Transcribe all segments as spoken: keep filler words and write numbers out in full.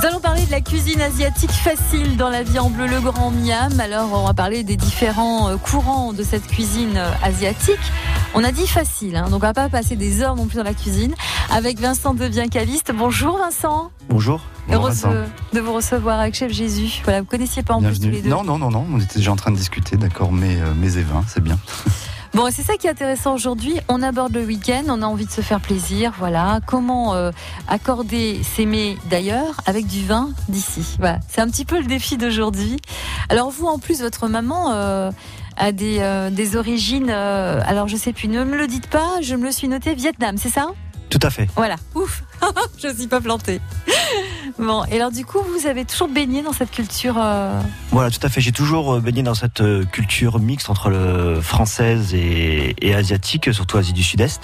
Nous allons parler de la cuisine asiatique facile dans la vie en bleu le grand Miam. Alors on va parler des différents courants de cette cuisine asiatique. On a dit facile, hein, donc on va pas passer des heures non plus dans la cuisine. Avec Vincent Debiens-Caviste. Bonjour Vincent. Bonjour. Heureuse de, de vous recevoir avec Chef Jésus. Voilà, vous connaissiez pas en Bienvenue. plus tous les deux. Non, non, non, non, on était déjà en train de discuter, d'accord, mais euh, mes et vins, c'est bien. Bon, c'est ça qui est intéressant aujourd'hui. On aborde le week-end, on a envie de se faire plaisir. Voilà, comment euh, accorder ses mets d'ailleurs avec du vin d'ici. Voilà, c'est un petit peu le défi d'aujourd'hui. Alors vous, en plus, votre maman euh, a des, euh, des origines. Euh, alors je sais plus, ne me le dites pas. Je me le suis noté, Vietnam, c'est ça ? Tout à fait. Voilà, ouf, je ne suis pas plantée. Bon, et alors du coup, vous avez toujours baigné dans cette culture euh... Voilà, tout à fait. J'ai toujours baigné dans cette culture mixte entre le française et, et asiatique, surtout Asie du Sud-Est.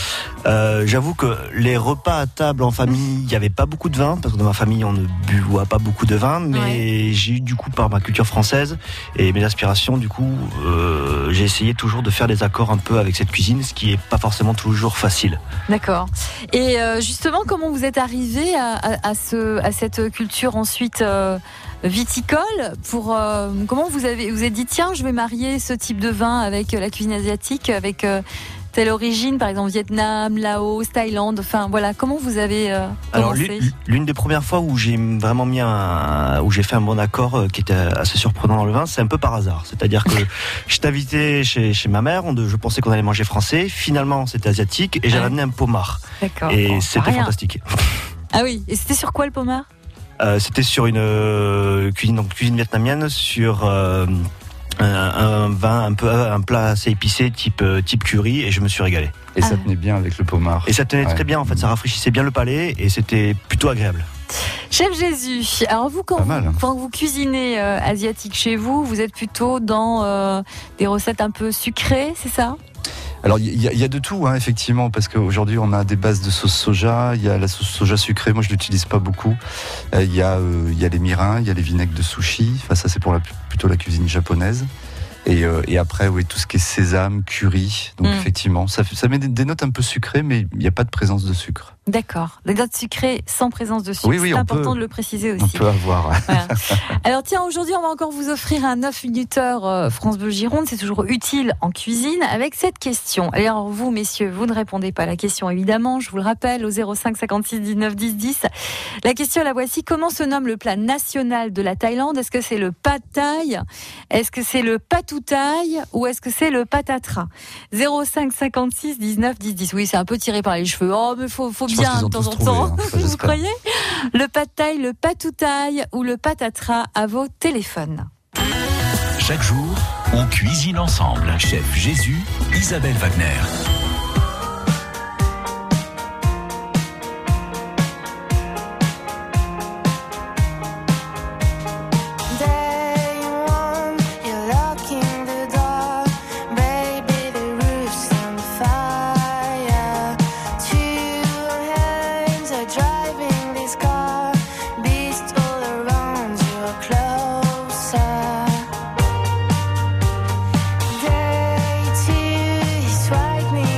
Euh, j'avoue que les repas à table en famille, il n'y avait pas beaucoup de vin, parce que dans ma famille, on ne boit pas beaucoup de vin, mais ouais. J'ai eu du coup, par ma culture française et mes aspirations, du coup, euh, j'ai essayé toujours de faire des accords un peu avec cette cuisine, ce qui n'est pas forcément toujours facile. D'accord. Et euh, justement, comment vous êtes arrivé à, à, à, ce, à cette culture ensuite euh, viticole pour, euh, comment vous avez vous êtes dit, tiens, je vais marier ce type de vin avec la cuisine asiatique, avec... Euh, telle origine, par exemple Vietnam, Laos, Thaïlande, enfin voilà, comment vous avez euh, commencé ? Alors l'une des premières fois où j'ai vraiment mis un, où j'ai fait un bon accord euh, qui était assez surprenant dans le vin, c'est un peu par hasard. C'est-à-dire que je t'invitais chez, chez ma mère, on, je pensais qu'on allait manger français, finalement c'était asiatique et j'avais amené un pommard. D'accord. Et bon, c'était rien. fantastique. Ah oui, et c'était sur quoi le pommard ? euh, C'était sur une euh, cuisine, donc cuisine vietnamienne, sur euh, Un, un vin, un peu, un plat assez épicé, type, type curry, et je me suis régalé. Et ça tenait bien avec le pommard. Et ça tenait ouais. très bien, en fait, ça rafraîchissait bien le palais, et c'était plutôt agréable. Chef Jésus, alors vous, quand, vous, quand vous cuisinez euh, asiatique chez vous, vous êtes plutôt dans euh, des recettes un peu sucrées, c'est ça ? Alors il y, y a de tout, hein, effectivement, parce qu'aujourd'hui on a des bases de sauce soja, il y a la sauce soja sucrée, moi je l'utilise pas beaucoup. Il euh, y, euh, y a les mirins, il y a les vinaigres de sushi, enfin ça c'est pour la, plutôt la cuisine japonaise. Et, euh, et après, oui, tout ce qui est sésame, curry, donc mmh. effectivement, ça, ça met des, des notes un peu sucrées, mais il n'y a pas de présence de sucre. D'accord, des notes sucrées sans présence de sucre, oui, oui, c'est important peut, de le préciser aussi. On peut avoir. Voilà. Alors tiens, aujourd'hui, on va encore vous offrir un neuf minuteurs euh, France Bleu Gironde, c'est toujours utile en cuisine, avec cette question. Alors vous, messieurs, vous ne répondez pas à la question, évidemment, je vous le rappelle, au zéro cinq cinquante-six dix-neuf dix dix. La question, la voici, comment se nomme le plat national de la Thaïlande ? Est-ce que c'est le pad thai ? Est-ce que c'est le patoutaï ? Ou est-ce que c'est le patatras ? zéro cinq cinquante-six dix-neuf dix dix. Oui, c'est un peu tiré par les cheveux. Oh, mais faut, faut bien de temps en temps. Hein, vous croyez ? Le pad thai, le patoutaï ou le patatras à vos téléphones. Chaque jour, on cuisine ensemble. Chef Jésus, Isabelle Wagner. Day two, he swiped me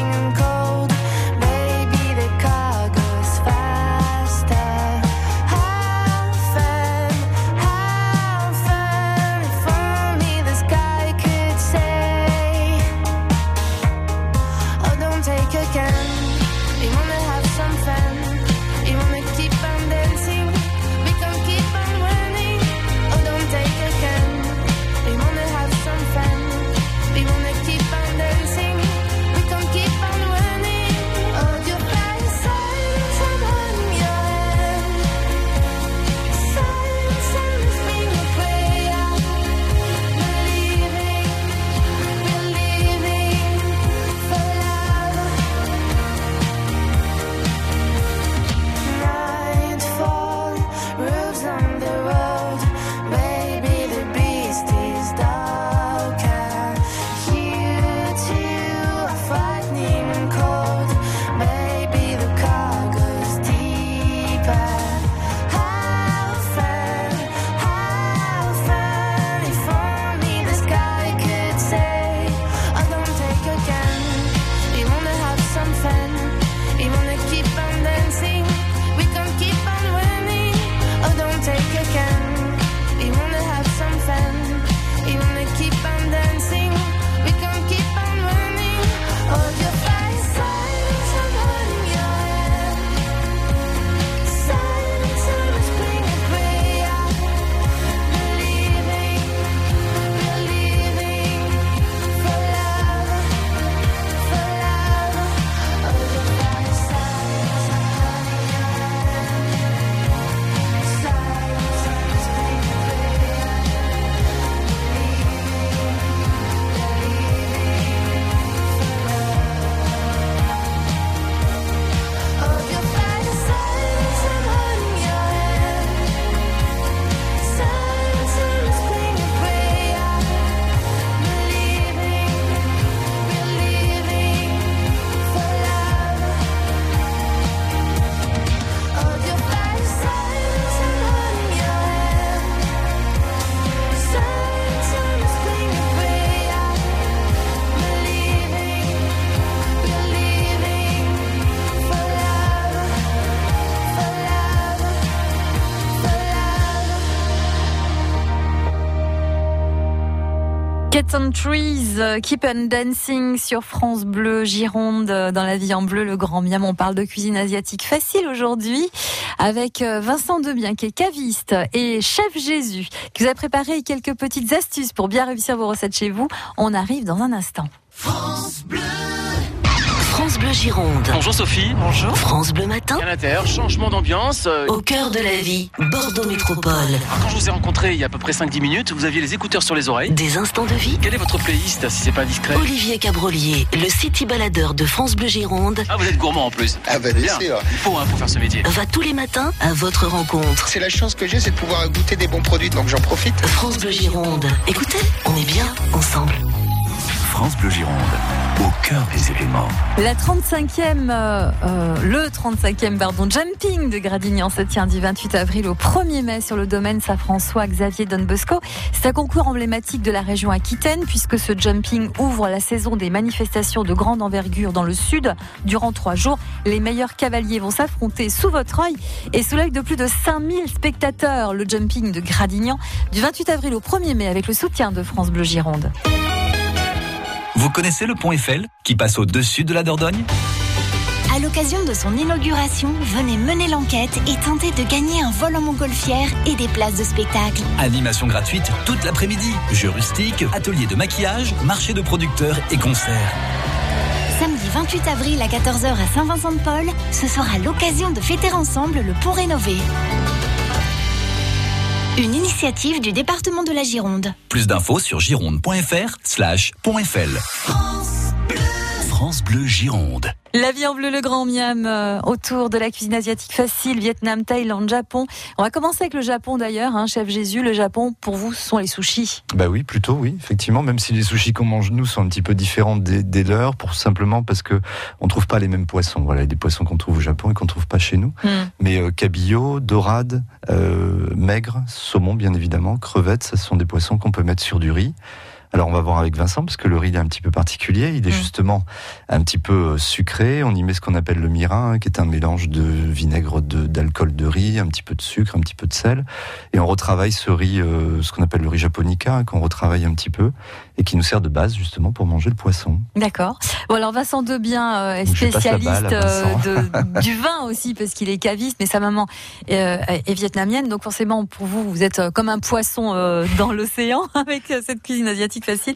Cat on Trees, Keep on Dancing sur France Bleu Gironde. Dans la vie en bleu, le Grand Miam, on parle de cuisine asiatique facile aujourd'hui avec Vincent Debien qui est caviste et chef Jésus qui vous a préparé quelques petites astuces pour bien réussir vos recettes chez vous. On arrive dans un instant. France Bleu. France Bleu Gironde. Bonjour Sophie. Bonjour. France Bleu Matin. À l'intérieur, changement d'ambiance. Euh... Au cœur de la vie, Bordeaux Métropole. Alors, quand je vous ai rencontré il y a à peu près cinq dix minutes, vous aviez les écouteurs sur les oreilles. Des instants de vie. Quelle est votre playlist, si c'est pas discret? Olivier Cabrolier, le city baladeur de France Bleu Gironde. Ah, vous êtes gourmand en plus. Ah bah bien sûr. Il faut, hein, pour faire ce métier. Va tous les matins à votre rencontre. C'est la chance que j'ai, c'est de pouvoir goûter des bons produits, donc j'en profite. France Bleu Gironde. Écoutez, on est bien ensemble. France Bleu Gironde, au cœur des événements. La trente-cinquième, euh, euh, le trente-cinquième pardon, jumping de Gradignan se tient du vingt-huit avril au premier mai sur le domaine Saint-François Xavier Don Bosco. C'est un concours emblématique de la région Aquitaine puisque ce jumping ouvre la saison des manifestations de grande envergure dans le sud. Durant trois jours, les meilleurs cavaliers vont s'affronter sous votre œil et sous l'œil de plus de cinq mille spectateurs. Le jumping de Gradignan du vingt-huit avril au premier mai avec le soutien de France Bleu Gironde. Vous connaissez le pont Eiffel qui passe au-dessus de la Dordogne ? À l'occasion de son inauguration, venez mener l'enquête et tenter de gagner un vol en montgolfière et des places de spectacle. Animation gratuite toute l'après-midi, jeux rustiques, ateliers de maquillage, marché de producteurs et concerts. Samedi vingt-huit avril à quatorze heures à Saint-Vincent-de-Paul, ce sera l'occasion de fêter ensemble le pont rénové. Une initiative du département de la Gironde. Plus d'infos sur gironde.fr slash pont Eiffel. France Bleu. France Bleu Gironde. La vie en bleu, le Grand Miam, euh, autour de la cuisine asiatique facile, Vietnam, Thaïlande, Japon. On va commencer avec le Japon d'ailleurs, hein, chef Jésus. Le Japon, pour vous, ce sont les sushis. Bah oui, plutôt oui, effectivement. Même si les sushis qu'on mange nous sont un petit peu différents des, des leurs, pour simplement parce que on trouve pas les mêmes poissons. Voilà, il y a des poissons qu'on trouve au Japon et qu'on trouve pas chez nous. Mm. Mais euh, cabillaud, dorade, euh, maigre, saumon bien évidemment, crevettes, ça ce sont des poissons qu'on peut mettre sur du riz. Alors on va voir avec Vincent parce que le riz est un petit peu particulier, il est mmh. justement un petit peu sucré, on y met ce qu'on appelle le mirin qui est un mélange de vinaigre de, d'alcool de riz, un petit peu de sucre, un petit peu de sel et on retravaille ce riz, euh, ce qu'on appelle le riz japonica qu'on retravaille un petit peu et qui nous sert de base justement pour manger le poisson. D'accord. Bon alors Vincent Debien euh, est spécialiste euh, de, du vin aussi parce qu'il est caviste mais sa maman euh, est vietnamienne donc forcément pour vous vous êtes comme un poisson euh, dans l'océan avec cette cuisine asiatique facile.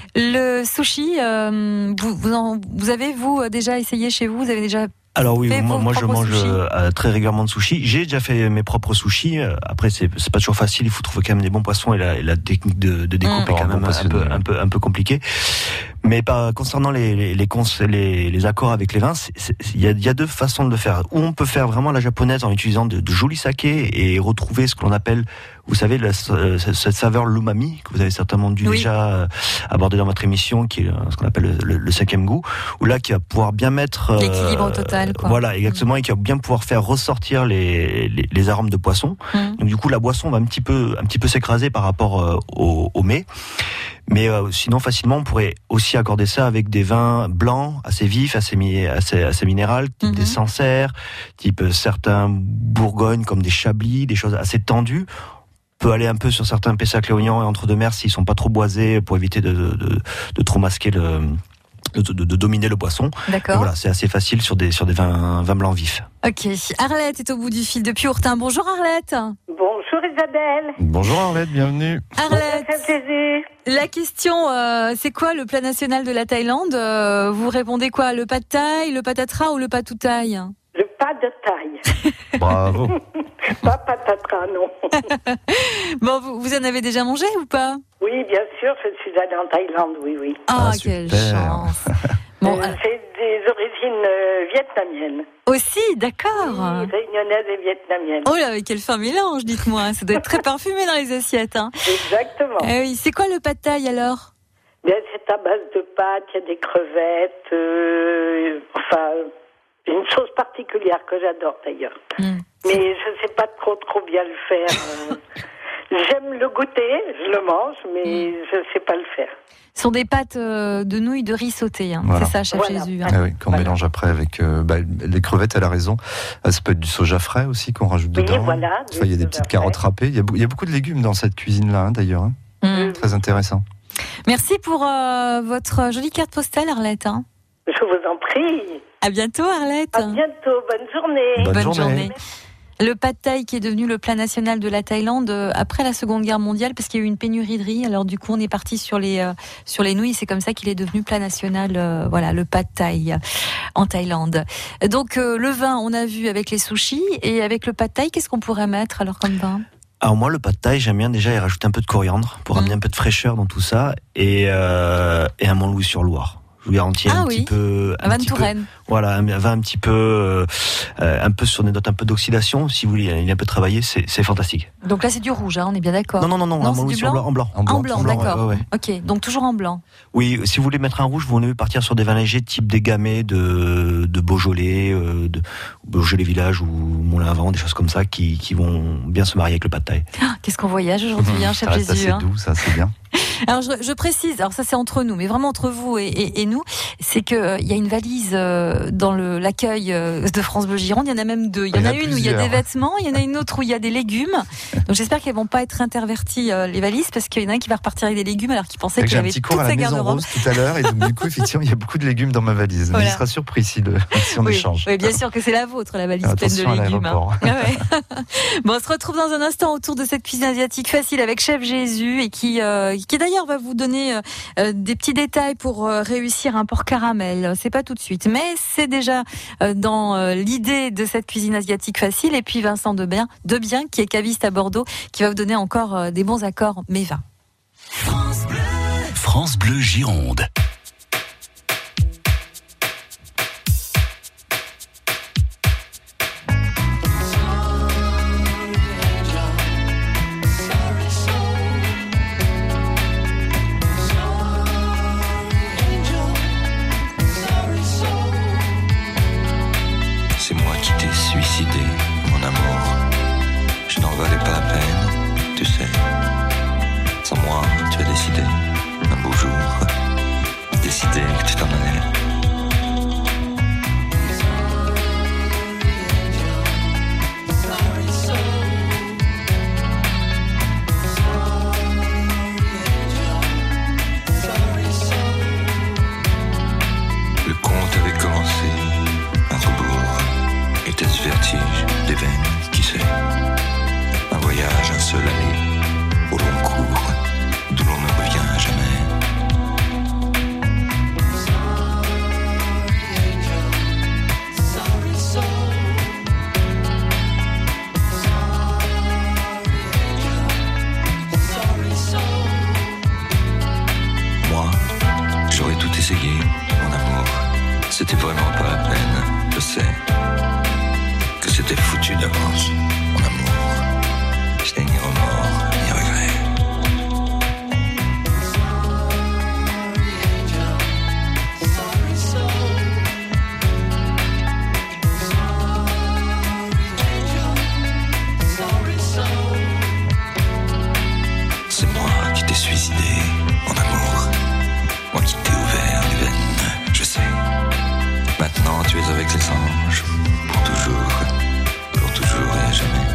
Le sushi, euh, vous, vous, en, vous avez vous déjà essayé chez vous? Vous avez déjà Alors oui, fait moi, moi je mange euh, très régulièrement de sushi. J'ai déjà fait mes propres sushis. Après c'est c'est pas toujours facile. Il faut trouver quand même des bons poissons et la, et la technique de, de découpe mmh. est quand même un peu un peu un peu compliquée. Mais pas concernant les les les, cons, les, les accords avec les vins, il y a, y a deux façons de le faire. Ou on peut faire vraiment la japonaise en utilisant de, de jolis sakés et retrouver ce que l'on appelle, vous savez, la, cette saveur l'umami que vous avez certainement dû oui. déjà aborder dans votre émission, qui est ce qu'on appelle le, le, le cinquième goût, où là qui va pouvoir bien mettre l'équilibre euh, total. Quoi. Voilà, exactement, mmh. et qui va bien pouvoir faire ressortir les les, les arômes de poisson. Mmh. Donc du coup, la boisson va un petit peu un petit peu s'écraser par rapport euh, au, au mets. Mais euh, sinon, facilement, on pourrait aussi accorder ça avec des vins blancs, assez vifs, assez, mi- assez, assez minérales, type mm-hmm. des Sancerre, type euh, certains Bourgognes, comme des Chablis, des choses assez tendues. On peut aller un peu sur certains Pessac-Léognan et Entre-deux-Mers s'ils sont pas trop boisés pour éviter de, de, de, de trop masquer le... De, de, de dominer le poisson. D'accord. Voilà, c'est assez facile sur des, sur des vins, vins blancs vifs. Ok. Arlette est au bout du fil depuis Ourtin. Bonjour Arlette. Bonjour Isabelle. Bonjour Arlette, bienvenue. Arlette, la question, euh, c'est quoi le plat national de la Thaïlande? euh, Vous répondez quoi? Le pad thaï, le patatra ou le patoutai? Le pas de taille. Bravo. Pas patatra, non. Bon, vous, vous en avez déjà mangé ou pas? Oui, bien sûr, je suis allée en Thaïlande, oui, oui. Ah, ah quelle super. chance. Bon, euh, c'est des origines euh, vietnamiennes. Aussi, d'accord. Oui, réunionnaises et vietnamiennes. Oh là, quel fin mélange, dites-moi. Ça doit être très parfumé dans les assiettes. Hein. Exactement. Eh oui, c'est quoi le pad thaï alors? Bien, c'est à base de pâtes, il y a des crevettes, euh, enfin, une sauce particulière que j'adore d'ailleurs. Mmh. Mais je ne sais pas trop trop bien le faire. J'aime le goûter, je le mange, mais mmh. je ne sais pas le faire. Ce sont des pâtes euh, de nouilles de riz sautées, hein. Voilà. C'est ça, chef voilà. Jésus. Hein. Ah oui, qu'on voilà. mélange après avec euh, bah, les crevettes, elle a raison. Ça peut être du soja frais aussi qu'on rajoute oui, dedans. Voilà, enfin, il y a des petites carottes râpées. Il y a, il y a beaucoup de légumes dans cette cuisine-là, hein, d'ailleurs. Hein. Mmh. Très intéressant. Merci pour euh, votre jolie carte postale, Arlette. Hein. Je vous en prie. À bientôt, Arlette. À bientôt. Bonne journée. Bonne, Bonne journée. journée. Le pad thaï qui est devenu le plat national de la Thaïlande euh, après la Seconde Guerre mondiale parce qu'il y a eu une pénurie de riz. Alors du coup, on est parti sur les euh, sur les nouilles. C'est comme ça qu'il est devenu plat national. Euh, voilà, le pad thaï euh, en Thaïlande. Donc euh, le vin, on a vu avec les sushis et avec le pad thaï, qu'est-ce qu'on pourrait mettre alors comme vin? Alors moi, le pad thaï, j'aime bien déjà y rajouter un peu de coriandre pour mmh. amener un peu de fraîcheur dans tout ça et euh, et un Montlouis sur Loire. Je vous garantis ah un oui. petit peu, un vin petit de Touraine. Peu, voilà, un vin un petit peu, euh, un peu sur des notes un peu d'oxydation. Si vous voulez, il est un peu travaillé, c'est, c'est fantastique. Donc là, c'est du rouge, hein, on est bien d'accord. Non, non, non, non, non un Montlouis sur blanc, en blanc. En blanc, en blanc, blanc d'accord. Ouais, ouais. Ok, donc toujours en blanc. Oui, si vous voulez mettre un rouge, vous devez partir sur des vins légers, type des gamets de, de Beaujolais, euh, de Beaujolais Village ou Moulin-à-Vent, des choses comme ça, qui, qui vont bien se marier avec le pad thaï. Ah, qu'est-ce qu'on voyage aujourd'hui, hein, chef ça Jésus. C'est hein. doux, ça, c'est bien. Alors je, je précise, alors ça c'est entre nous, mais vraiment entre vous et, et, et nous, c'est que euh, il y a une valise euh, dans le, l'accueil euh, de France Bleu Gironde. Il y en a même deux. Il y en a, a une où il y a des vêtements, il y en a une autre où il y a des légumes. Donc j'espère qu'elles vont pas être interverties euh, les valises parce qu'il y en a un qui va repartir avec des légumes alors qu'il pensait qu'il avait toute sa garde-robe. J'ai un petit cours à la Maison Rose tout à l'heure et donc du coup effectivement il y a beaucoup de légumes dans ma valise. Voilà. Mais il sera surpris si, le, si on oui, échange. Oui, bien sûr que c'est la vôtre la valise pleine de légumes. Hein. Ah ouais. Bon, on se retrouve dans un instant autour de cette cuisine asiatique facile avec Chef Jésus et qui euh, qui d'ailleurs va vous donner Euh, des petits détails pour euh, réussir un porc caramel. C'est pas tout de suite, mais c'est déjà euh, dans euh, l'idée de cette cuisine asiatique facile. Et puis Vincent Debien, Debien qui est caviste à Bordeaux, qui va vous donner encore euh, des bons accords mais vins. France Bleu, France Bleu Gironde. Suicidé, mon amour, je n'en valais pas la peine, tu sais. Sans moi, tu as décidé, un beau jour, décidé que tu t'en allais. Le conte avait commencé, un rebours. Était-ce vertige des veines, qui sait? Un voyage, un seul aller, au long cours, d'où l'on ne revient jamais. Moi, j'aurais tout essayé, mon amour. C'était vraiment pas la peine, je sais. Que c'était foutu d'avance, mon amour. Je n'ai ni remords, ni regrets. C'est moi qui t'ai suicidé, mon amour. Moi qui t'ai ouvert les veines, je sais. Maintenant tu es avec les anges, pour toujours, pour toujours et à jamais.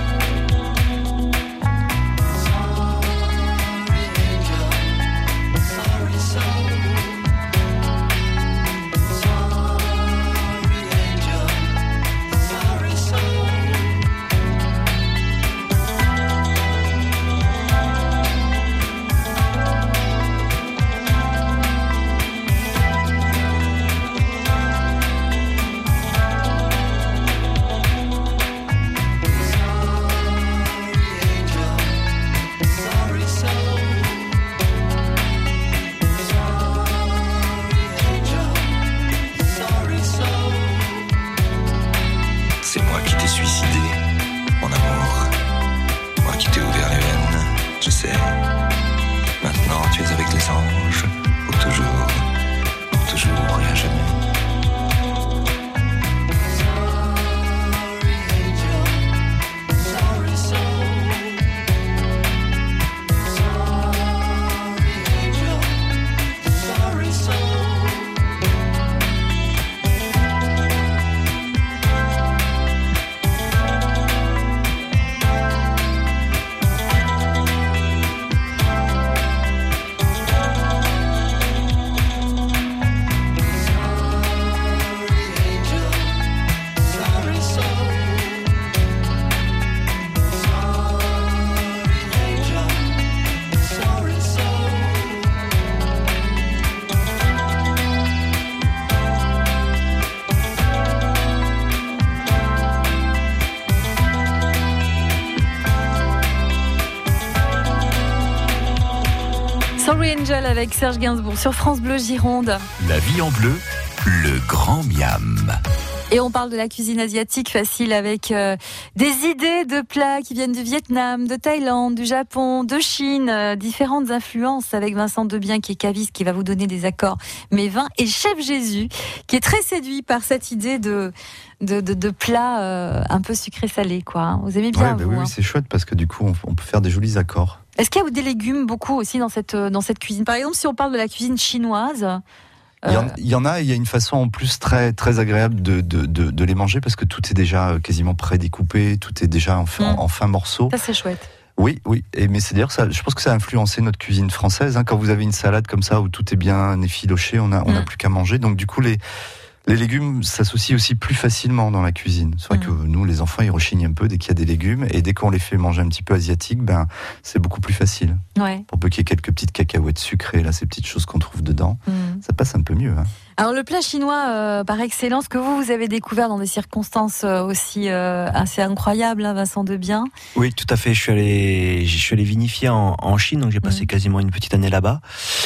Sorry Angel avec Serge Gainsbourg sur France Bleu Gironde. La vie en bleu, le grand miam. Et on parle de la cuisine asiatique facile avec euh, des idées de plats qui viennent du Vietnam, de Thaïlande, du Japon, de Chine, euh, différentes influences avec Vincent Debien qui est caviste qui va vous donner des accords mes vins et Chef Jésus qui est très séduit par cette idée de de, de, de plats euh, un peu sucré-salé quoi. Vous aimez bien ouais, bah vous, oui, hein. oui, c'est chouette parce que du coup on, on peut faire des jolis accords. Est-ce qu'il y a des légumes beaucoup aussi dans cette dans cette cuisine? Par exemple, si on parle de la cuisine chinoise. Il y, en, il y en a, il y a une façon en plus très très agréable de, de, de, de les manger parce que tout est déjà quasiment prédécoupé, tout est déjà en, fin, mmh. en fin morceaux. Ça c'est chouette. Oui, oui, et mais c'est d'ailleurs ça. Je pense que ça a influencé notre cuisine française. Hein, quand vous avez une salade comme ça où tout est bien effiloché, on a on n'a mmh. plus qu'à manger. Donc du coup les les légumes s'associent aussi plus facilement dans la cuisine. C'est vrai mmh. que nous, les enfants, ils rechignent un peu dès qu'il y a des légumes. Et dès qu'on les fait manger un petit peu asiatiques, ben, c'est beaucoup plus facile. Ouais. Pour peu qu'il y ait quelques petites cacahuètes sucrées, là, ces petites choses qu'on trouve dedans, mmh. ça passe un peu mieux. Hein. Alors, le plat chinois euh, par excellence, que vous, vous avez découvert dans des circonstances euh, aussi euh, assez incroyables, hein, Vincent Debien. Oui, tout à fait. Je suis allé, je suis allé vinifier en, en Chine, donc j'ai passé mmh. quasiment une petite année là-bas.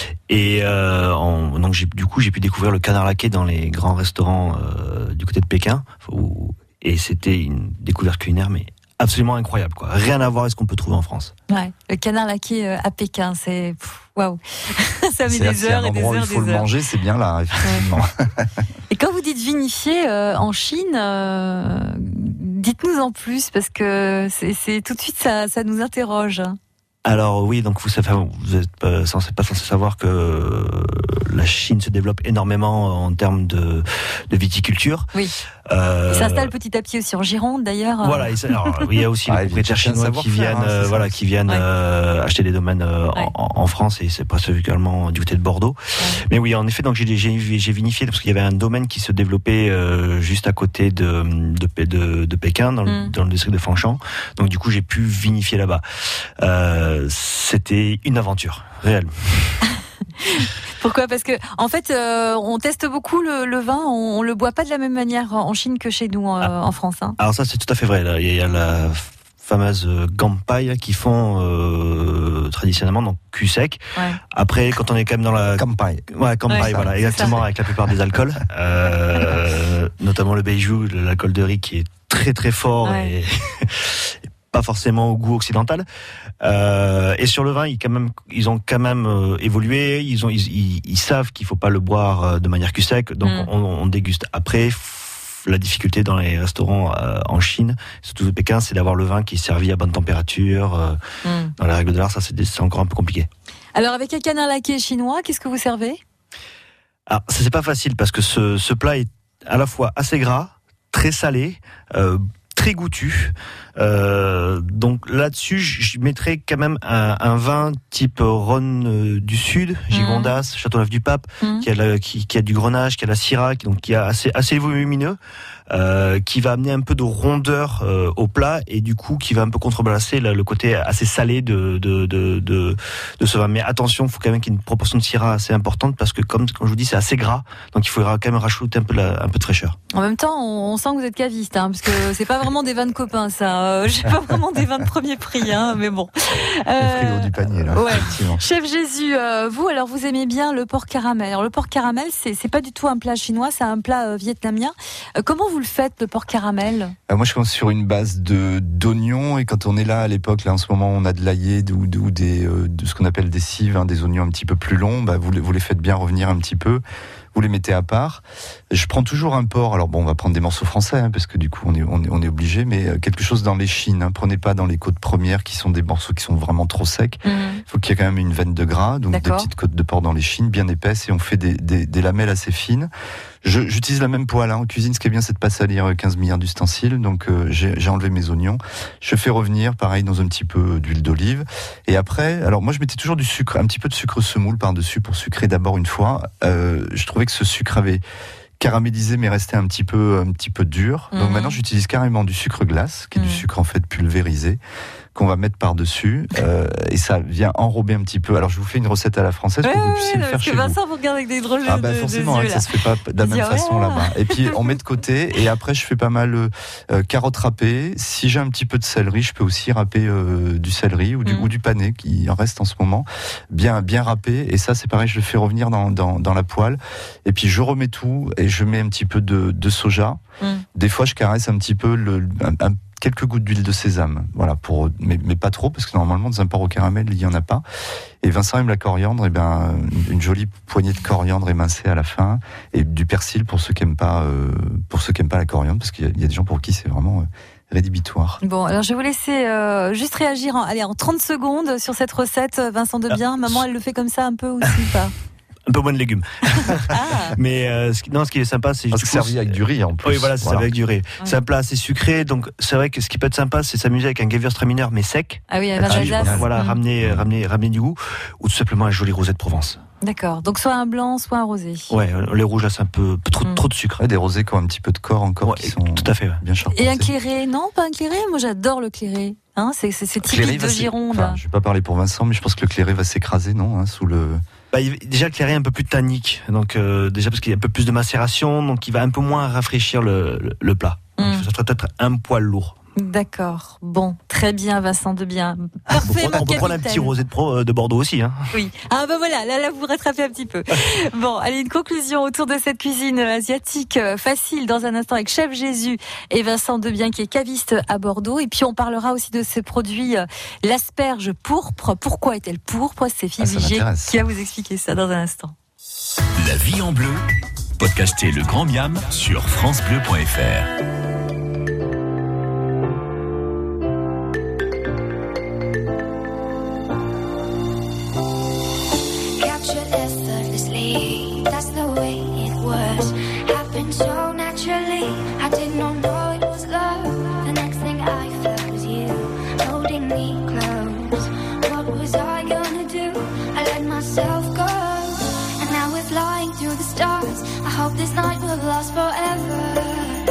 Et euh, en, donc j'ai, du coup, j'ai pu découvrir le canard laqué dans les grands restaurants euh, du côté de Pékin. Où, et c'était une découverte culinaire, mais absolument incroyable, quoi. Rien à voir avec ce qu'on peut trouver en France. Ouais, le canard laqué euh, à Pékin, c'est waouh. Ça met des heures et des heures, des heures. Il faut le manger, c'est bien là, effectivement. Ouais. Et quand vous dites vinifier euh, en Chine, euh, dites-nous en plus parce que c'est, c'est tout de suite ça, ça nous interroge. Alors oui, donc vous savez, vous êtes pas censé, pas censé savoir que la Chine se développe énormément en termes de, de viticulture. Oui. Euh, il s'installe petit à petit aussi en Gironde d'ailleurs. Voilà, alors, il y a aussi ah, les propriétaires chinois qui viennent, hein, euh, voilà, qui viennent ouais. euh, acheter des domaines euh, ouais. en, en France et c'est particulièrement du côté de Bordeaux. Ouais. Mais oui, en effet, donc j'ai, j'ai, j'ai vinifié parce qu'il y avait un domaine qui se développait euh, juste à côté de de, de, de Pékin, dans, mm. le, dans le district de Fangshan. Donc du coup, j'ai pu vinifier là-bas. Euh, c'était une aventure réelle. Pourquoi ? Parce que en fait, euh, on teste beaucoup le, le vin, on, on le boit pas de la même manière en Chine que chez nous, euh, ah. en France. Hein. Alors ça, c'est tout à fait vrai. Là. Il y a la fameuse gampai qui font euh, traditionnellement donc cul sec. Ouais. Après, quand on est quand même dans la gampai, ouais, gampai, ouais, voilà, exactement, avec la plupart des alcools, euh, notamment le beiju, l'alcool de riz qui est très très fort ouais. et pas forcément au goût occidental. Euh, et sur le vin, ils, quand même, ils ont quand même euh, évolué. Ils, ont, ils, ils, ils savent qu'il faut pas le boire euh, de manière cul sec, donc mm. on, on déguste. Après, f- la difficulté dans les restaurants euh, en Chine, surtout au Pékin, c'est d'avoir le vin qui est servi à bonne température. Euh, mm. Dans les règles de l'art, ça c'est, c'est encore un peu compliqué. Alors avec un canard laqué chinois, qu'est-ce que vous servez ? Alors ça c'est pas facile parce que ce, ce plat est à la fois assez gras, très salé. Euh, très goûtu. Euh, donc là-dessus, je mettrais quand même un, un vin type Rhône euh, du Sud, Gigondas, mmh. Châteauneuf-du-Pape, mmh. qui a la, qui, qui a du Grenache, qui a la Syrah, qui donc qui a assez assez volumineux, euh, qui va amener un peu de rondeur euh, au plat et du coup qui va un peu contrebalancer le, le côté assez salé de de de de, de ce vin. Mais attention, il faut quand même qu'il y ait une proportion de Syrah assez importante parce que comme comme je vous dis, c'est assez gras, donc il faudra quand même rajouter un peu la, un peu de fraîcheur. En même temps, on, on sent que vous êtes caviste, hein, parce que c'est pas vraiment des vins de copains, ça. Euh, j'ai pas vraiment des vins de premier prix, hein, mais bon. Euh, le frigo du panier, là. Ouais. Chef Jésus, euh, vous, alors vous aimez bien le porc caramel. Alors le porc caramel, c'est, c'est pas du tout un plat chinois, c'est un plat euh, vietnamien. Euh, comment vous le faites, le porc caramel ? euh, Moi, je commence sur une base de d'oignons et quand on est là à l'époque, là en ce moment, on a de l'ail ou, ou des euh, de ce qu'on appelle des cives, hein, des oignons un petit peu plus longs. Bah, vous les, vous les faites bien revenir un petit peu. Vous les mettez à part. Je prends toujours un porc. Alors bon, on va prendre des morceaux français hein, parce que du coup on est on est on est obligé. Mais quelque chose dans l'échine. Hein. Prenez pas dans les côtes premières qui sont des morceaux qui sont vraiment trop secs. Il mmh. faut qu'il y ait quand même une veine de gras. Donc D'accord. des petites côtes de porc dans l'échine bien épaisses et on fait des des, des lamelles assez fines. Je, j'utilise la même poêle hein. En cuisine. Ce qui est bien, c'est de pas salir quinze milliards d'ustensiles. Donc euh, j'ai, j'ai enlevé mes oignons. Je fais revenir, pareil, dans un petit peu d'huile d'olive. Et après, alors moi je mettais toujours du sucre, un petit peu de sucre semoule par dessus pour sucrer d'abord une fois. Euh, je trouvais que ce sucre avait caramélisé mais restait un petit peu un petit peu dur. Donc mmh. maintenant j'utilise carrément du sucre glace, qui est mmh. du sucre en fait pulvérisé qu'on va mettre par-dessus euh, et ça vient enrober un petit peu. Alors je vous fais une recette à la française pour ouais, que vous puissiez ouais, le faire chez vous. Vincent vous regarde avec des drôles ah de, bah de, forcément, de yeux, hein, ça se fait pas de la même dire, façon ouais. là-bas. Et puis on met de côté et après je fais pas mal euh, carottes râpées. Si j'ai un petit peu de céleri, je peux aussi râper euh, du céleri ou du, mmh. ou du panais qui en reste en ce moment, bien bien râpé. Et ça c'est pareil, je le fais revenir dans, dans, dans la poêle. Et puis je remets tout et je mets un petit peu de, de soja. Mmh. Des fois je caresse un petit peu le, un, un quelques gouttes d'huile de sésame, voilà, pour, mais, mais pas trop, parce que normalement, dans un porc au caramel, il n'y en a pas. Et Vincent aime la coriandre, et ben, une jolie poignée de coriandre émincée à la fin, et du persil pour ceux qui n'aiment pas, euh, pour ceux qui aiment pas la coriandre, parce qu'il y a, il y a des gens pour qui c'est vraiment euh, rédhibitoire. Bon, alors je vais vous laisser euh, juste réagir en, allez, en trente secondes sur cette recette, Vincent Debien. Ah. Maman, elle le fait comme ça un peu aussi, pas? Un peu moins de légumes. Ah. Mais euh, ce qui, non, ce qui est sympa, c'est parce que c'est servi avec du riz en plus. Oui, voilà, c'est voilà. servi avec du riz. Ouais. C'est un plat assez sucré, donc c'est vrai que ce qui peut être sympa, c'est s'amuser avec un Gewürztraminer mais sec. Ah oui, avec ah, voilà, mmh. ramener, ramener, ramener du goût, ou tout simplement un joli rosé de Provence. D'accord. Donc soit un blanc, soit un rosé. Ouais, les rouges là, c'est un peu trop, mmh. trop de sucre. Ouais, des rosés qui ont un petit peu de corps encore, ouais, qui sont tout à fait ouais. bien charpentés. Et un clairé, non, pas un clairé. Moi, j'adore le clairé. Hein, c'est, c'est, c'est typique de Gironde. Enfin, je vais pas parler pour Vincent, mais je pense que le clairé va s'écraser, non, hein, sous le. Bah, déjà le clairé est un peu plus tannique, donc euh, déjà parce qu'il y a un peu plus de macération, donc il va un peu moins rafraîchir le, le, le plat. Donc, mmh. Ça sera peut-être un poil lourd. D'accord. Bon, très bien, Vincent Debien. Parfait, on peut, on peut prendre un petit rosé de, Pro, de Bordeaux aussi. Hein. Oui. Ah ben voilà, là, là vous rattrapez un petit peu. Bon, allez, une conclusion autour de cette cuisine asiatique facile dans un instant avec Chef Jésus et Vincent Debien qui est caviste à Bordeaux. Et puis on parlera aussi de ce produit, l'asperge pourpre. Pourquoi est-elle pourpre? C'est Philippe Vigier ah, qui va vous expliquer ça dans un instant. La vie en bleu, podcastez le Grand Miam sur francebleu point f r. Last forever.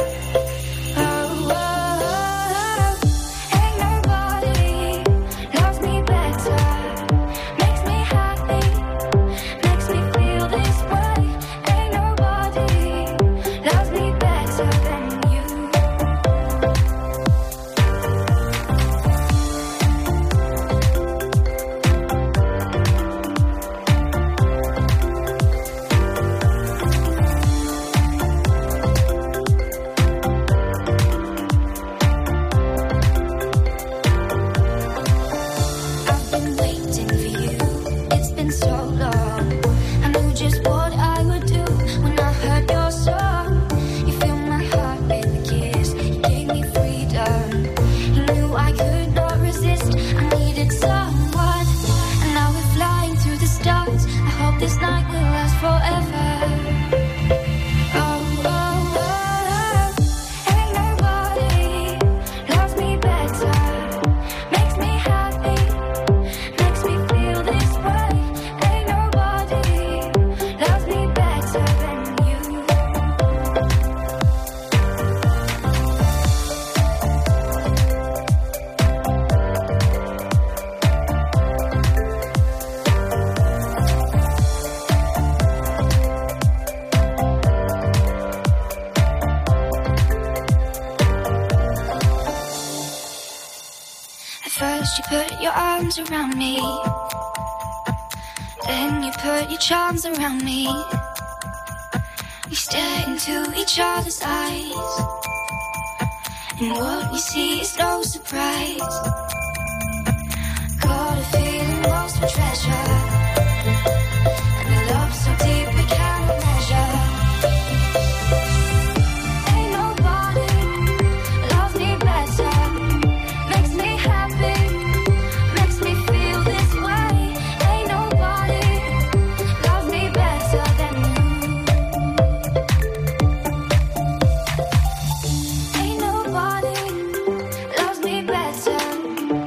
First you put your arms around me, then you put your charms around me. We stare into each other's eyes, and what we see is no surprise. Got a feeling lost for treasure, and a love so deep we can't measure. Better.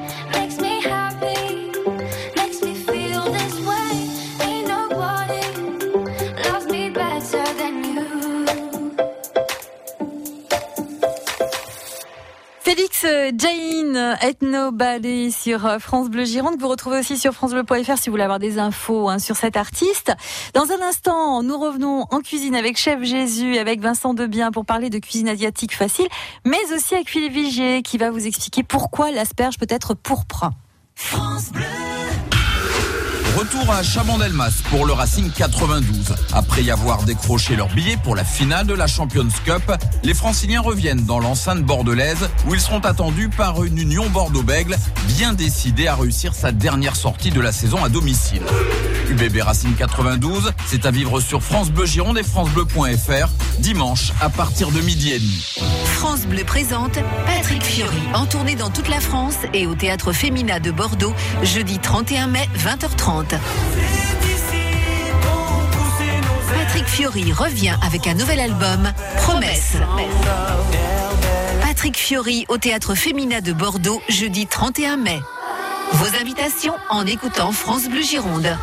Ethno Ballet sur France Bleu Gironde. Vous retrouvez aussi sur francebleu point fr si vous voulez avoir des infos hein, sur cet artiste. Dans un instant, nous revenons en cuisine avec Chef Jésus, avec Vincent Debien pour parler de cuisine asiatique facile, mais aussi avec Philippe Vigier qui va vous expliquer pourquoi l'asperge peut être pourpre. France Bleu. Retour à Chabandelmas pour le Racing quatre-vingt-douze. Après y avoir décroché leur billet pour la finale de la Champions Cup, les Franciliens reviennent dans l'enceinte bordelaise où ils seront attendus par une Union Bordeaux-Bègles bien décidée à réussir sa dernière sortie de la saison à domicile. U B B Racing quatre-vingt-douze, c'est à vivre sur France Bleu Gironde et francebleu point fr dimanche à partir de midi et demi. France Bleu présente Patrick Fiori en tournée dans toute la France et au Théâtre Femina de Bordeaux jeudi trente et un mai vingt heures trente. Patrick Fiori revient avec un nouvel album, Promesse. Patrick Fiori au Théâtre Femina de Bordeaux jeudi trente et un mai. Vos invitations en écoutant France Bleu Gironde.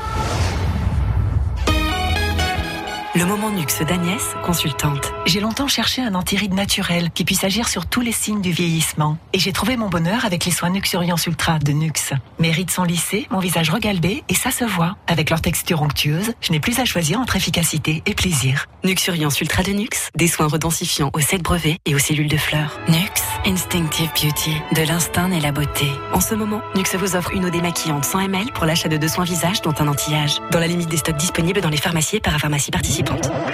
Le moment Nuxe d'Agnès, consultante. J'ai longtemps cherché un antiride naturel qui puisse agir sur tous les signes du vieillissement. Et j'ai trouvé mon bonheur avec les soins Nuxuriance Ultra de Nuxe. Mes rides sont lissées, mon visage regalbé et ça se voit. Avec leur texture onctueuse, je n'ai plus à choisir entre efficacité et plaisir. Nuxuriance Ultra de Nuxe, des soins redensifiants aux sels brevets et aux cellules de fleurs. Nuxe, Instinctive Beauty, de l'instinct et la beauté. En ce moment, Nuxe vous offre une eau démaquillante cent millilitres pour l'achat de deux soins visage dont un anti-âge. Dans la limite des stocks disponibles dans les pharmacies et parapharmacies participantes.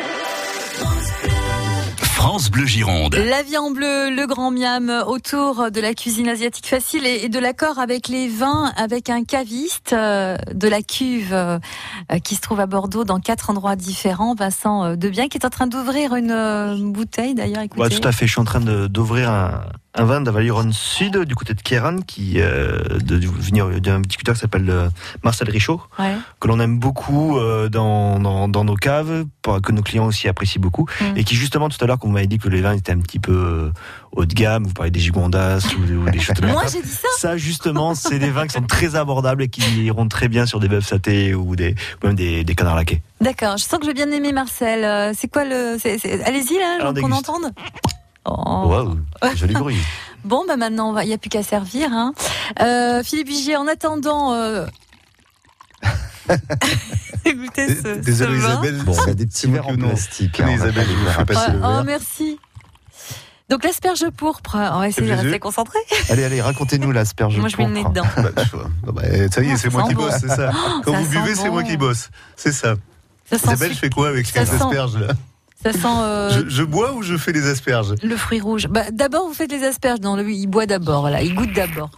France Bleu Gironde. La vie en bleu, le grand miam autour de la cuisine asiatique facile et de l'accord avec les vins, avec un caviste euh, de la cuve euh, qui se trouve à Bordeaux dans quatre endroits différents. Vincent Debien qui est en train d'ouvrir une euh, bouteille d'ailleurs. Écoutez. Ouais, tout à fait. Je suis en train de, d'ouvrir un, un vin d'Avallon Sud du côté de Kéran qui euh, de, de venir d'un viticulteur qui s'appelle euh, Marcel Richaud, ouais. que l'on aime beaucoup euh, dans, dans dans nos caves, que nos clients aussi apprécient beaucoup, mm. et qui justement tout à l'heure quand vous m'avez dit que les vins étaient un petit peu euh, haut de gamme, vous parlez des Gigondas ou, ou des Château. Moi j'ai dit ça. Ça justement, c'est des vins qui sont très abordables et qui iront très bien sur des bœufs satés ou des ou même des, des canards laqués. D'accord. Je sens que j'ai bien aimé Marcel. Euh, c'est quoi le c'est, c'est... Allez-y là, Alors, qu'on entende. Oh. Waouh, joli bruit. Bon, bah maintenant, il n'y a plus qu'à servir. Hein. Euh, Philippe Vigier, en attendant... Euh... Écoutez ce, Désolé ce vin. Isabelle, bon, il y a des petits verres en plastique. Hein, Isabelle, je vous fais passer le verre. Oh, merci. Donc l'asperge pourpre, on va essayer de rester concentré. Allez, allez, racontez-nous l'asperge pourpre. Moi, je mets le nez dedans. Bah, bah, ça y est, c'est moi qui bosse, c'est ça. Quand vous buvez, c'est moi qui bosse. C'est ça. Isabelle, je fais quoi avec ces asperges là? Ça sent. Euh... Je, je bois ou je fais les asperges? Le fruit rouge. Bah, d'abord, vous faites les asperges. Non, lui, il boit d'abord. Là, il goûte d'abord.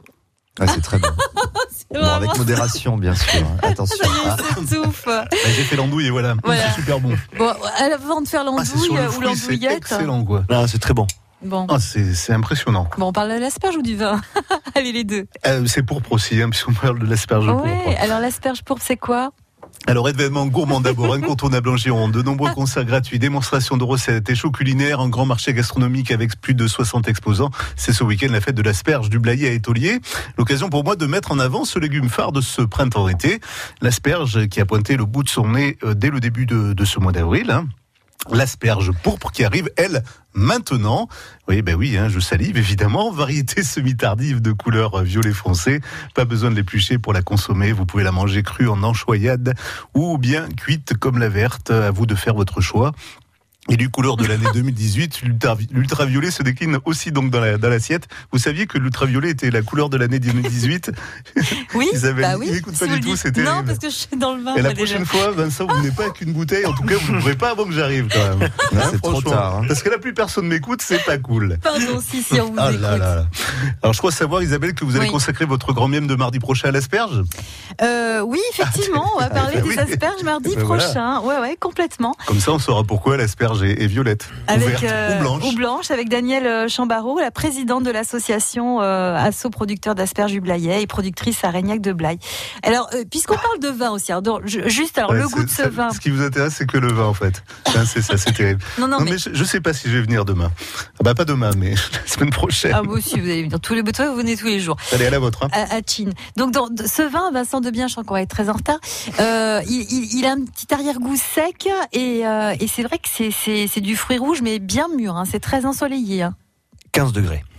Ah, c'est très bon. Bon, avec modération, bien sûr. Attention. Ça y est, s'étouffe. Bah, j'ai fait l'andouille et voilà. voilà. C'est super bon. Bon, avant de faire l'andouille ah, ou l'andouillette. C'est excellent, quoi. Là, c'est très bon. Bon. Ah, c'est, c'est impressionnant. Bon, on parle de l'asperge ou du vin? Allez, les deux. Euh, c'est pourpre aussi, hein, puisqu'on parle de l'asperge ouais, pourpre. Ouais, alors l'asperge pourpre, c'est quoi? Alors, événement gourmand d'abord, incontournable en Gironde. De nombreux concerts gratuits, démonstrations de recettes et shows culinaires, un grand marché gastronomique avec plus de soixante exposants. C'est ce week-end la fête de l'asperge du Blayais à Étolier. L'occasion pour moi de mettre en avant ce légume phare de ce printemps-été. L'asperge qui a pointé le bout de son nez dès le début de, de ce mois d'avril. Hein. L'asperge pourpre qui arrive, elle, maintenant. Oui, ben oui, hein, je salive évidemment. Variété semi-tardive de couleur violet foncé. Pas besoin de l'éplucher pour la consommer. Vous pouvez la manger crue en anchoyade ou bien cuite comme la verte. À vous de faire votre choix. Et du couleur de l'année deux mille dix-huit, l'ultra, l'ultraviolet se décline aussi donc dans, la, dans l'assiette. Vous saviez que l'ultraviolet était la couleur de l'année deux mille dix-huit? Oui, Isabelle, bah oui. Il n'écoute Si pas du tout, c'est terrible. Non, parce que je suis dans le vin. Et la prochaine déjà. fois, Vincent, vous venez pas avec une bouteille. En tout cas, vous ne pourrez pas avant que j'arrive quand même. Non, hein, c'est trop tard. Hein. Parce que là, plus personne m'écoute, c'est pas cool. Pardon, si, si, on vous ah écoute. Là, là, là. Alors, je crois savoir, Isabelle, que vous allez oui. consacrer votre grand miam de mardi prochain à l'asperge. Euh, oui, effectivement, on va parler ah, des oui. asperges mardi ben prochain. Voilà. Ouais, ouais, complètement. Comme ça, on saura pourquoi l'asperge est, est violette. Avec, euh, ou blanche. Ou blanche, avec Danielle Chambarreau, la présidente de l'association euh, Asso Producteurs d'Asperges du Blayais et productrice à Régnac de Blaye. Alors, euh, puisqu'on parle de vin aussi, alors, donc, je, juste alors ouais, le goût de ce ça, vin. Ce qui vous intéresse, c'est que le vin en fait. Hein, c'est ça, c'est terrible. Non, non, non mais, mais je, je sais pas si je vais venir demain. Ah bah pas demain, mais la semaine prochaine. Ah vous aussi, vous allez venir tous les beaux vous venez tous les jours. Allez à la vôtre. Hein. À, à Chine. Donc dans ce vin, Vincent Debien, je crois qu'on va être très en retard. Euh, il, il, il a un petit arrière-goût sec et, euh, et c'est vrai que c'est, c'est, c'est du fruit rouge, mais bien mûr. Hein, c'est très ensoleillé. Hein. quinze degrés.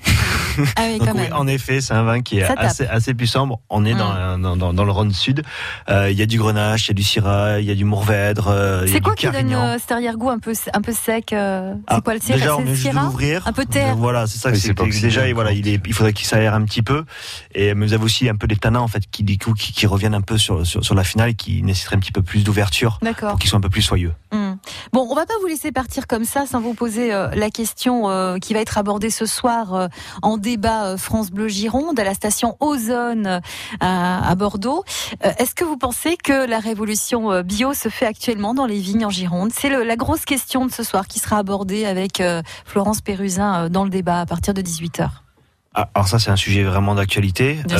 Ah oui, Donc, quand oui, même. en effet, c'est un vin qui est assez, assez plus sombre. On est mmh. dans, dans, dans le Rhône Sud. Euh, il y a du Grenache, il y a du Syrah, il y a du Mourvèdre. Euh, c'est quoi qui donne euh, cet arrière-goût un peu, un peu sec euh, C'est ah, quoi le Syrah? Déjà, on vient juste de l'ouvrir. Un peu terre. Voilà, c'est ça. Oui, c'est, c'est c'est déjà, et voilà, il, est, il faudrait qu'il s'aère un petit peu. Et mais vous avez aussi un peu des tanins en fait qui, du coup, qui, qui reviennent un peu sur, sur, sur la finale et qui nécessiteraient un petit peu plus d'ouverture. D'accord. Pour qu'ils soient un peu plus soyeux. Mmh. Bon, on va pas vous laisser partir comme ça sans vous poser euh, la question euh, qui va être abordée ce soir euh, en débat euh, France Bleu Gironde à la station Ozone euh, à Bordeaux. Euh, est-ce que vous pensez que la révolution euh, bio se fait actuellement dans les vignes en Gironde? C'est le, la grosse question de ce soir qui sera abordée avec euh, Florence Péruzin euh, dans le débat à partir de dix-huit heures. Alors ça, c'est un sujet vraiment d'actualité. Bien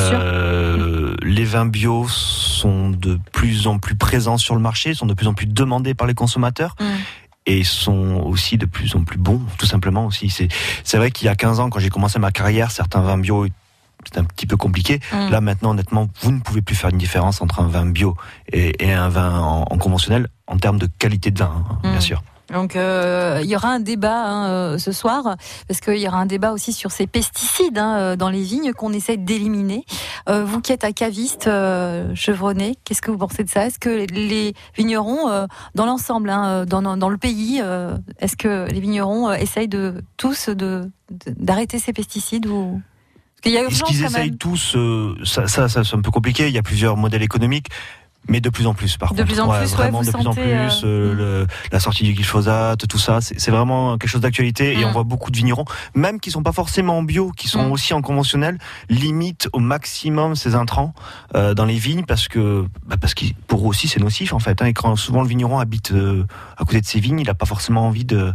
euh, sûr. Les vins bio sont de plus en plus présents sur le marché, sont de plus en plus demandés par les consommateurs. Mmh. Et sont aussi de plus en plus bons, tout simplement aussi. C'est, c'est vrai qu'il y a quinze ans, quand j'ai commencé ma carrière, certains vins bio, c'était un petit peu compliqué. Mmh. Là, maintenant, honnêtement, vous ne pouvez plus faire une différence entre un vin bio et, et un vin en, en conventionnel en termes de qualité de vin, hein, mmh. bien sûr. Donc euh, il y aura un débat hein, ce soir, parce qu'il y aura un débat aussi sur ces pesticides hein, dans les vignes qu'on essaie d'éliminer. Euh, vous qui êtes un caviste euh, chevronné, qu'est-ce que vous pensez de ça? Est-ce que les vignerons, euh, dans l'ensemble, hein, dans, dans le pays, euh, est-ce que les vignerons euh, essayent de tous de, de, d'arrêter ces pesticides ou... Parce qu'il y a urgence, est-ce qu'ils quand essayent même. tous euh, ça, ça, ça, c'est un peu compliqué. Il y a plusieurs modèles économiques. Mais de plus en plus, par de contre. Plus en ouais, plus, vraiment ouais, de vous plus en sentez, plus. Euh, le, la sortie du glyphosate, tout ça, c'est, c'est vraiment quelque chose d'actualité. Mmh. Et on voit beaucoup de vignerons, même qui sont pas forcément en bio, qui sont mmh. aussi en conventionnel, limitent au maximum ces intrants euh, dans les vignes parce que, bah, parce que pour eux aussi c'est nocif en fait. Hein, et quand souvent le vigneron habite euh, à côté de ses vignes, il n'a pas forcément envie de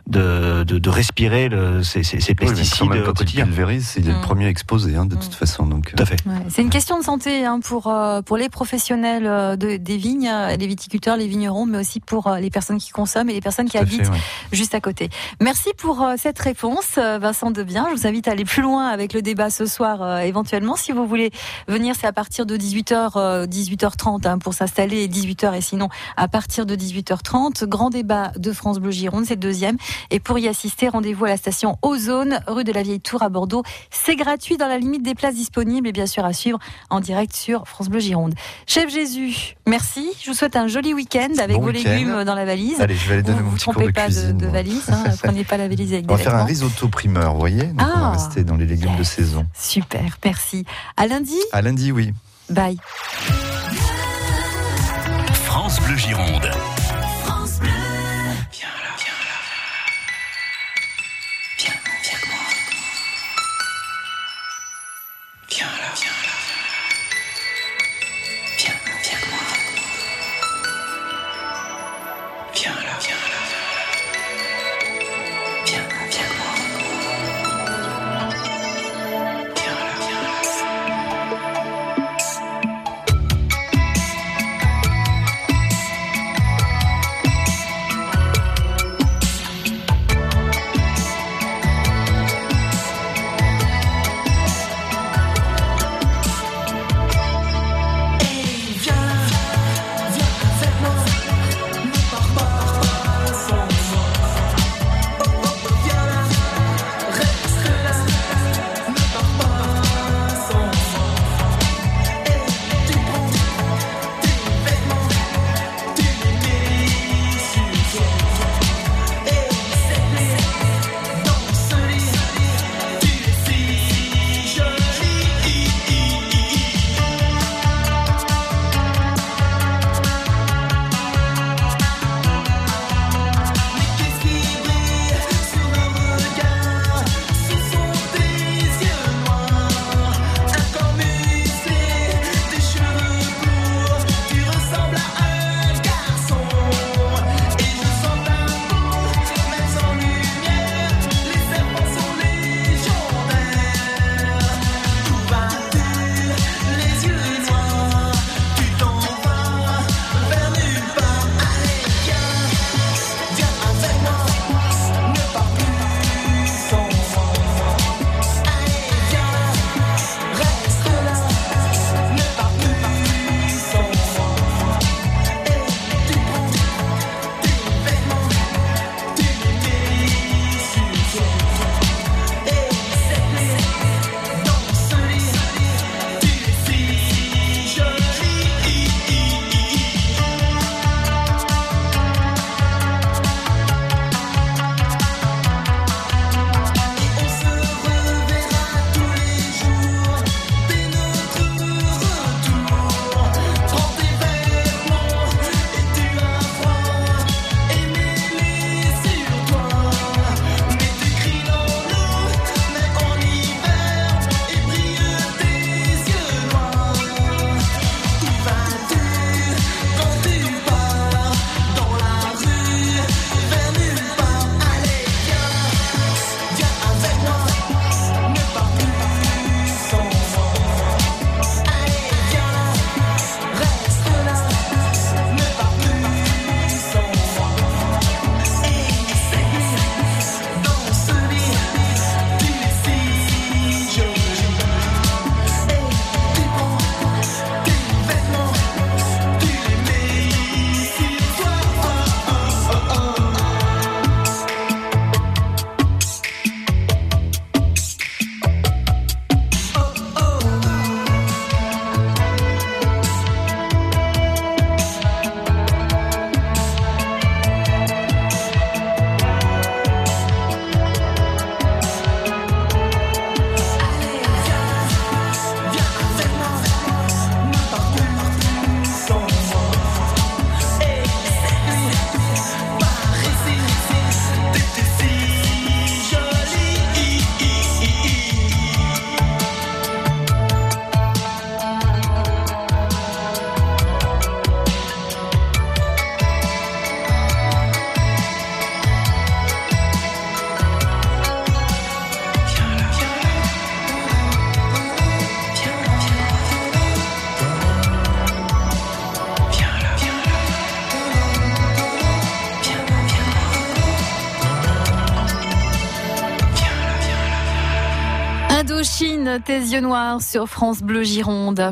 de, de, de respirer le, ces, ces, ces pesticides oui, au quotidien. Il pulvérise, il est mmh. le premier exposé hein, de toute mmh. façon. Donc, tout à fait. Ouais. C'est une question de santé hein, pour euh, pour les professionnels de, des vignes, les viticulteurs, les vignerons, mais aussi pour les personnes qui consomment et les personnes qui Tout habitent fait, ouais. juste à côté. Merci pour cette réponse, Vincent Debien. Je vous invite à aller plus loin avec le débat ce soir, euh, éventuellement. Si vous voulez venir, c'est à partir de dix-huit heures, dix-huit heures trente hein, pour s'installer, dix-huit heures et sinon à partir de dix-huit heures trente. Grand débat de France Bleu Gironde, c'est le deuxième. Et pour y assister, rendez-vous à la station Ozone, rue de la Vieille Tour à Bordeaux. C'est gratuit dans la limite des places disponibles et bien sûr à suivre en direct sur France Bleu Gironde. Chef Jésus, merci. Je vous souhaite un joli week-end avec bon vos week-end. légumes dans la valise. Allez, je vais aller donner vous mon petit cours de Vous ne trompez pas cuisine, de, de valise. Hein, prenez pas la valise avec des On va faire vêtements. un risotto primeur, vous voyez. Donc ah, on va rester dans les légumes yes. de saison. Super, merci. À lundi. À lundi, oui. Bye. France Bleu Gironde. France Bleu. Viens là, viens là. Viens, viens avec moi. Viens là, viens là. Viens, viens avec moi. Viens là, viens là. Viens, viens avec moi. Viens là, viens là. Céline, tes yeux noirs sur France Bleu Gironde.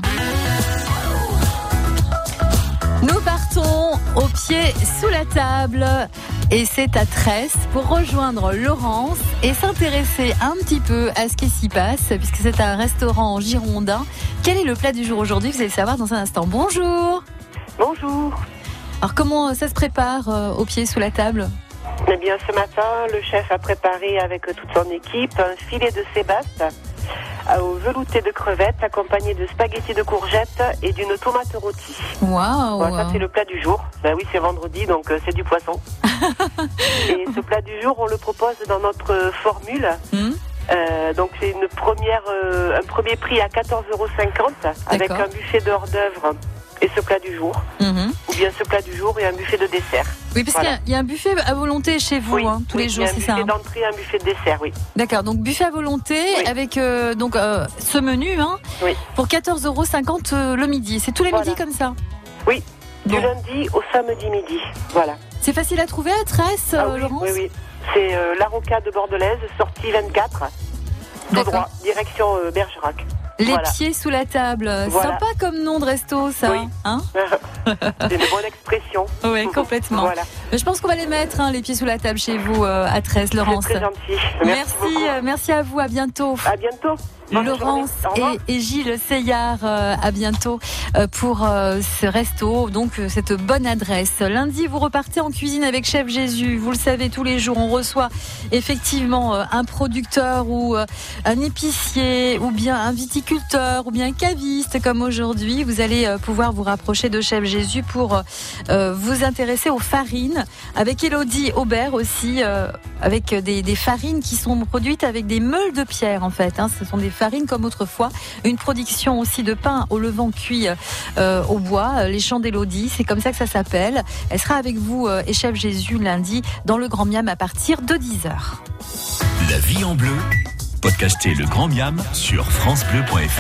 Nous partons au pied sous la table et c'est à Tresse pour rejoindre Laurence et s'intéresser un petit peu à ce qui s'y passe puisque c'est un restaurant girondin. Quel est le plat du jour aujourd'hui? Vous allez le savoir dans un instant. Bonjour. Bonjour. Alors comment ça se prépare euh, au pied sous la table? Eh bien ce matin, le chef a préparé avec toute son équipe un filet de sébaste au velouté de crevettes accompagné de spaghettis de courgettes et d'une tomate rôtie. Waouh. Voilà, ça c'est le plat du jour. Ben oui, c'est vendredi donc euh, c'est du poisson. Et ce plat du jour, on le propose dans notre formule. Mmh. Euh, donc c'est une première, euh, un premier prix à quatorze euros cinquante avec un buffet de hors-d'œuvre et ce plat du jour. Mmh. Ou bien ce plat du jour et un buffet de dessert. Oui, parce voilà. qu'il y a, y a un buffet à volonté chez vous, oui, hein, tous oui, les jours, c'est ça. Un buffet d'entrée, un buffet de dessert, oui. D'accord, donc buffet à volonté oui. avec euh, donc euh, ce menu, hein, oui. pour quatorze euros cinquante euh, le midi. C'est tous les voilà. midis comme ça. Oui, bon. Du lundi au samedi midi, voilà. C'est facile à trouver à Tresse, ah, euh, oui, Laurence? Oui, oui. C'est euh, la Rocade bordelaise, sortie vingt-quatre, tout droit, direction euh, Bergerac. Les voilà. pieds sous la table. Voilà. Sympa comme nom de resto, ça. Oui. Hein c'est une bonne expression. Oui, complètement. Voilà. Mais je pense qu'on va les mettre, hein, les pieds sous la table chez vous euh, à Tresse, Laurence. C'est très gentil. Merci, merci, euh, merci à vous. À bientôt. À bientôt. Laurence et, et Gilles Seillard, euh, à bientôt euh, pour euh, ce resto, donc euh, cette bonne adresse. Lundi, vous repartez en cuisine avec Chef Jésus. Vous le savez, tous les jours, on reçoit effectivement euh, un producteur ou euh, un épicier ou bien un viticulteur ou bien un caviste comme aujourd'hui. Vous allez euh, pouvoir vous rapprocher de Chef Jésus pour euh, vous intéresser aux farines avec Élodie Aubert aussi, euh, avec des, des farines qui sont produites avec des meules de pierre en fait. Hein. Ce sont des farine comme autrefois, une production aussi de pain au levain cuit euh, au bois, les champs d'Élodie, c'est comme ça que ça s'appelle. Elle sera avec vous euh, et Chef Jésus lundi dans le Grand Miam à partir de dix heures. La vie en bleu, podcastez le Grand Miam sur francebleu point f r.